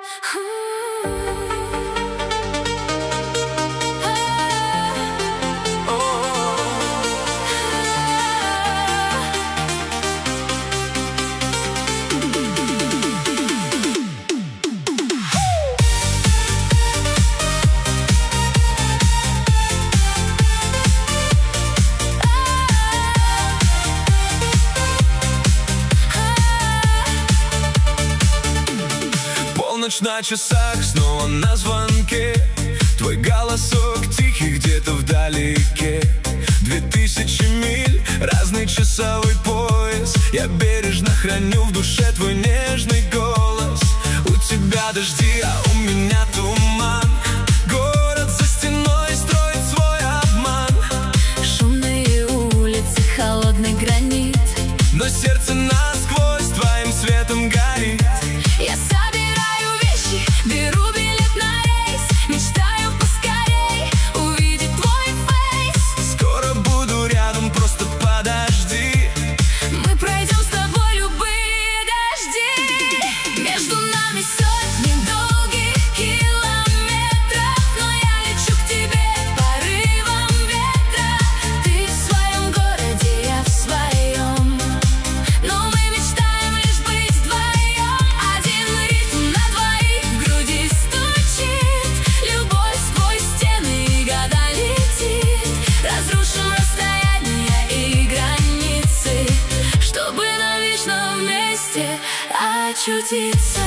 Полночь на часах, снова на звонке. Твой голосок тихий где-то вдалеке. 2000 миль, разный часовой пояс. Я бережно храню в душе твой нежный голос. У тебя дожди, а у меня туман. Город за стеной строит свой обман. Шумные улицы, холодный гранит, но сердце насквозь твоим светом горит. Я собираю вещи, беру билет на рейс. Мечтаю поскорей увидеть твой фейс. Скоро буду рядом, просто подожди. Мы пройдем с тобой любые дожди. Между нами сотни долгих километров, но я лечу к тебе порывом ветра. Ты в своем городе, я в своем, но мы мечтаем лишь быть вдвоем. Один ритм на двоих в груди стучит. Любовь сквозь стены и года летит. Разрушим расстояния и границы, чтобы навечно вместе очутиться.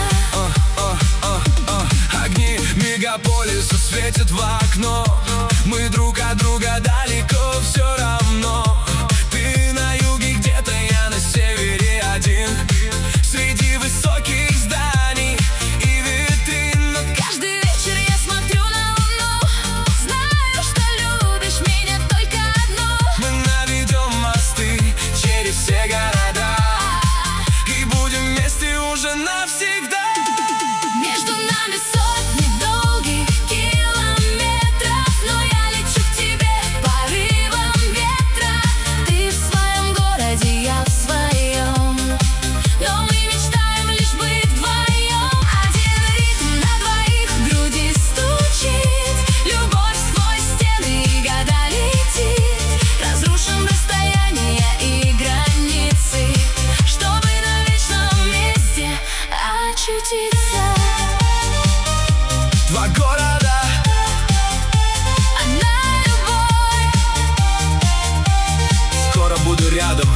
Огни мегаполиса светят в окно. Мы друг от друга далеко, все равно. Ты на юге где-то, я на севере один. Среди высоких зданий и витрин. Каждый вечер я смотрю на луну. Знаю, что любишь меня только одну. Мы наведем мосты через все города и будем вместе уже навсегда. Между нами сотни долгих километров, но я лечу к тебе порывом ветра. Ты в своем городе, я в своем, но мы мечтаем лишь быть вдвоем. Один ритм на двоих в груди стучит. Любовь сквозь стены и года летит. Разрушим расстояния и границы, чтобы навечно вместе очутиться. Два города, Одна любовь. скоро буду рядом.